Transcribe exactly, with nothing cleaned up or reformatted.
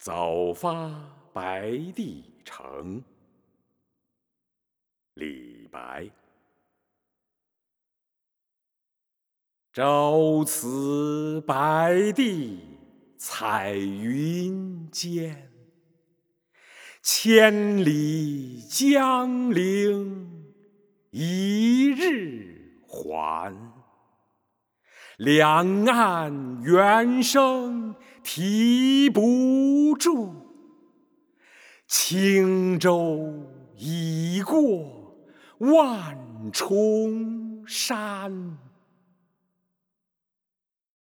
早发白帝城。李白。朝辞白帝彩云间，千里江陵一日还。两岸猿声啼不住，轻舟已过万重山。